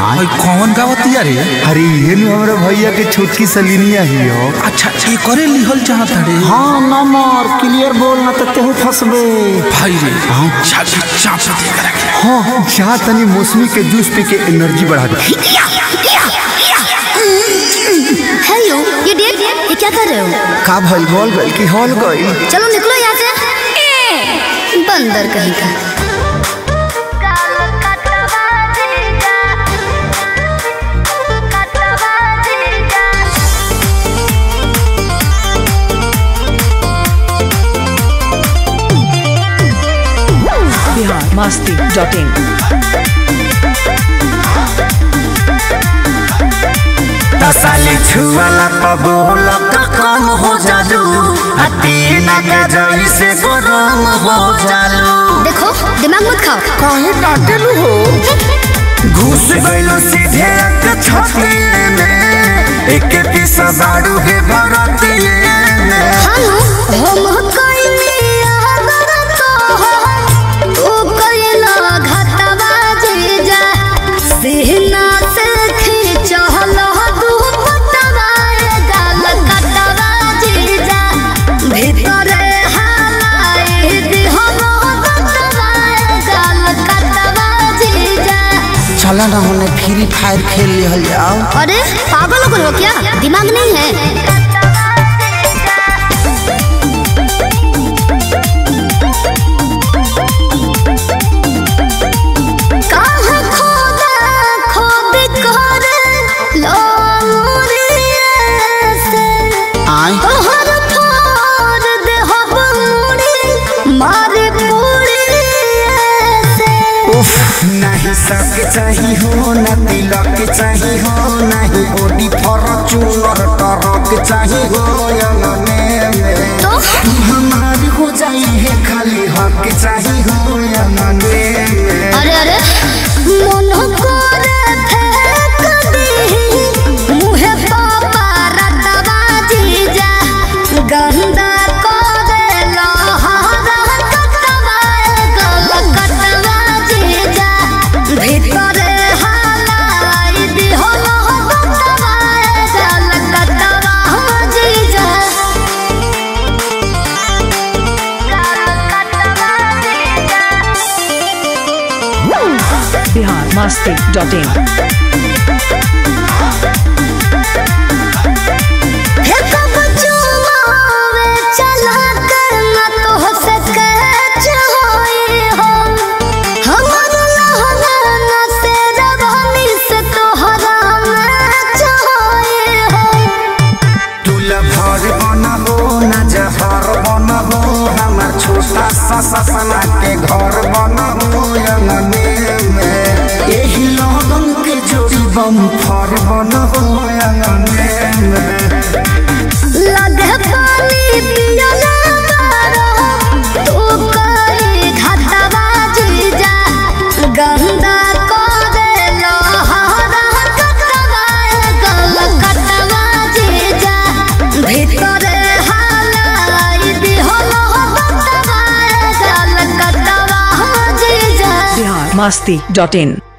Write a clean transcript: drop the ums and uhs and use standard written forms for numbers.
भाई कौन गावतिया रे? अरे ये नु हमरा भैया के छोटकी सलीनिया ही हो। अच्छा ये करे लिहल चाहत रे? हाँ नंबर क्लियर बोल ना तो तेहू फसबे भाई रे छाती चाप दे कर रखे। हाँ जा तनी मौसमी के जूस पी के एनर्जी बढ़ा दे। हेलो ये डेट ये क्या कर रहे हो? का भाई बोल गई कि हॉल गई? चलो निकलो यहाँ से। बंदर कहीं का। biharmasti.in तसाली छुआला पबोल तो कम हो जालू अतीना के जैसे गरम हो जालू। देखो दिमाग मत खाओ। काहे डांटेलू हो? घुस गइलो सीधे एक छाती में एक पीस बाड़ू है भरती में। हां हम कइलिया गरत हो तू कइला घाटवा जीजा सीना से खींचल तू पटवा गाल कटवा जीजा भीतर हालाई दिहलो कटवा गाल कटवा जीजा। चला ना होने फ्री फायर खेल लिहल जाओ। अरे पागल हो क्या? दिमाग नहीं है? नहीं सब चाहिए हो न तिलक चाहिए हो नहीं बॉडी फॉर्च्यूनर ट्रक चाहिए हो में तो हमारी हो जाई है खाली हक चाहिए हो में। अरे अरे मन करे फेंक दी मुहे पापा रटवा जीजा गंदा करे लहरा कटवा गल कटवा जीजा भीतर हालाई दिहलो कटवा गल कटवा जीजा biharmasti.in हे कब चुमावे चला कर न तो सके होए हो हमर लहना से रवानी से तोहरा मैच होए हो। तुला भर बना हो न जहर बना हो हमार छोटा सा सपना के घर बना हो में यही लगन के जोड़ी बम फर बना हो में। लगे पानी पियला मारो तू करे घाटवा जीजा गंदा करे लहरा कटवा गल कटवा जीजा भीतर हालाई दिहलो कटवा गल कटवा जीजा। biharmasti.in